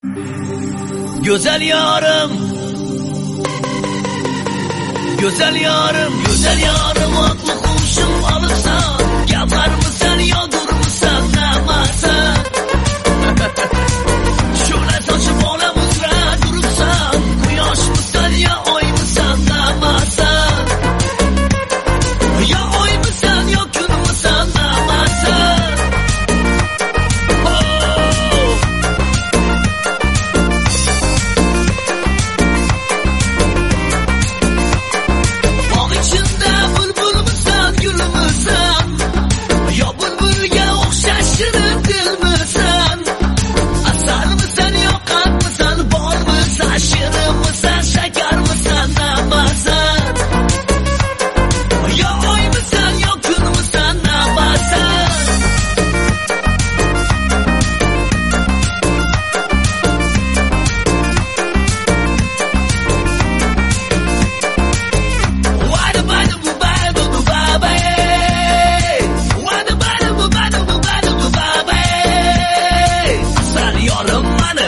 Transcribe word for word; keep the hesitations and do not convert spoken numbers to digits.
Güzel yarım, güzel yarım, güzel yarım aklı kurşun alırsan, yapar mısın yodur musun namazsan? Şöyle saçıp ona mızrağa durursan, kuyaş mısın ya oy mısın namazsan? Ya oy mısın ya gün mısın namazsan? Yarım bana